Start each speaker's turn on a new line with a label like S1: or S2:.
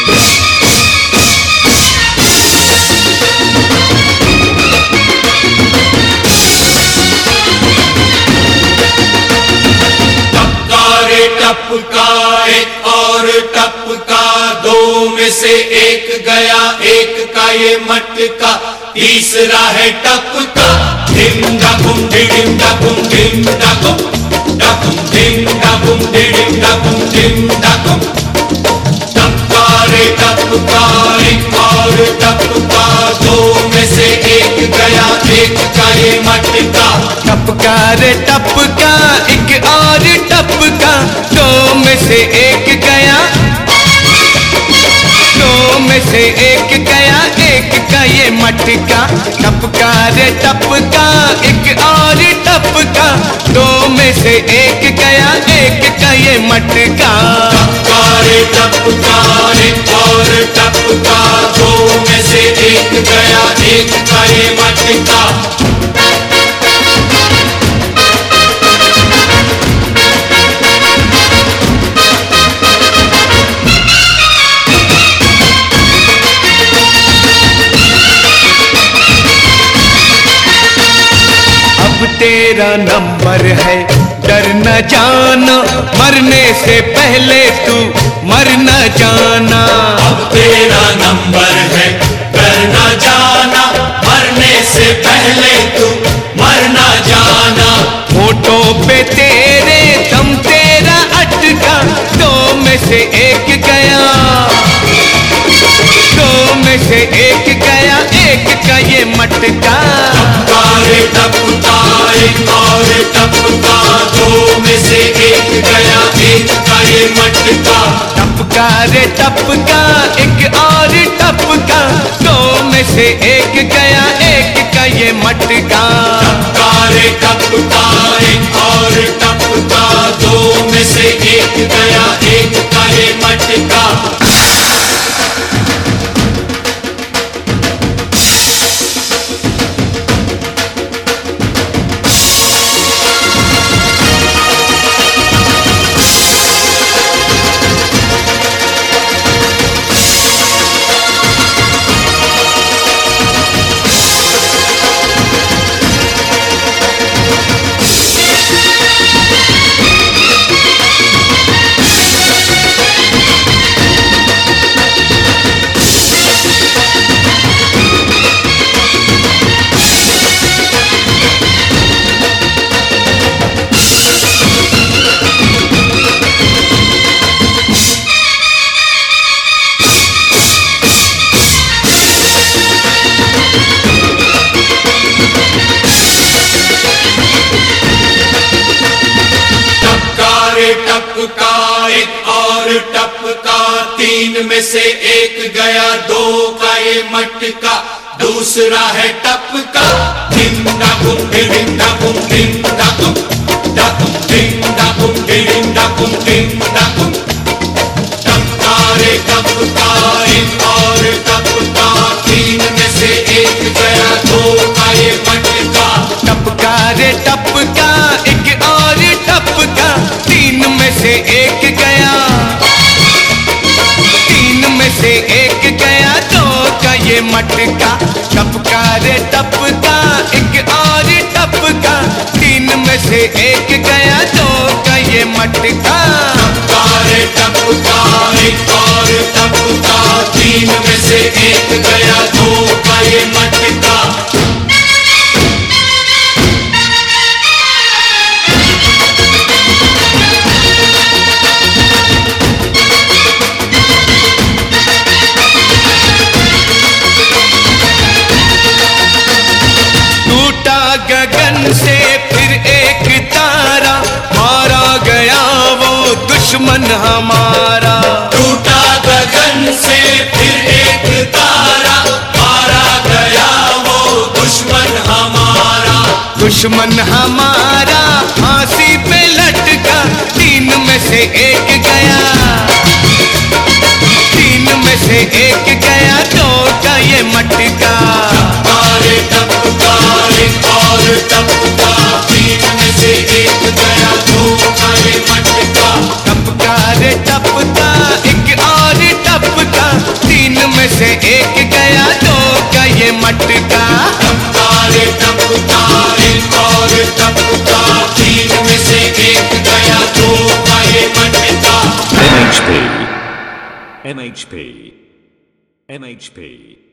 S1: टपका एक और टपका, दो में से एक गया, एक का ये मटका, तीसरा है टपका। धिम डकुम धिम डकुम धिम डकुम डकुम धिम डकुम धिम डकुम धिम डकुम। टपका रे टपका एक और टपका, दो में से एक गया, एक का ये मटका।
S2: टपका रे टपका एक और टपका, दो में से एक गया, दो में से एक गया, एक का ये मटका। टपका रे टपका एक और टपका, दो में से एक गया, एक का ये मटका।
S1: टपका रे टपका एक और टपका, दो में से एक गया, एक का ये मटका।
S2: तेरा नंबर है डर न जाना, मरने से पहले तू मर न जाना।
S1: अब तेरा नंबर है डर न जाना, मरने से पहले तू मर न जाना।
S2: होठों पे तेरे दम तेरा अटका, दो में से एक गया, दो में से एक गया, एक का ये मटका।
S1: टपका रे टपका एक और टपका, दो में से एक गया, एक का ये मटका।
S2: टपका रे टपका एक और टपका, दो में से एक गया, एक का ये मटका।
S1: टपका रे टपका एक और टपका, दो में से एक गया, एक का ये मटका। टपका एक और टपका, तीन में से एक गया, दो का ये मटका। दूसरा है टपका धिम डकुम धिम डकुम धिम डकुम डकुम धिम डकुम धिम डकुम धिम डकुम। टपका रे टपका एक और टपका, तीन में से एक गया, दो का ये मटका।
S2: टपका रे टपका एक और टपका, तीन में से एक गया, तीन में से एक गया, दो का ये मटका। टपका रे टपका एक और टपका, तीन में से एक गया, दो का ये मटका।
S1: टपका रे टपका एक और टपका, तीन में से एक गया, दो का ये मटका।
S2: गगन से फिर एक तारा, मारा गया वो दुश्मन हमारा।
S1: टूटा गगन से फिर एक तारा, मारा गया वो दुश्मन हमारा।
S2: दुश्मन हमारा फांसी पे लटका, तीन में से एक गया, तीन में से एक गया, दो का ये मटका।
S1: टपका एक और टपका, तीन में से एक गया, दो का ये मटका।
S2: टपका रे टपका एक और टपका,
S3: MHP. MHP.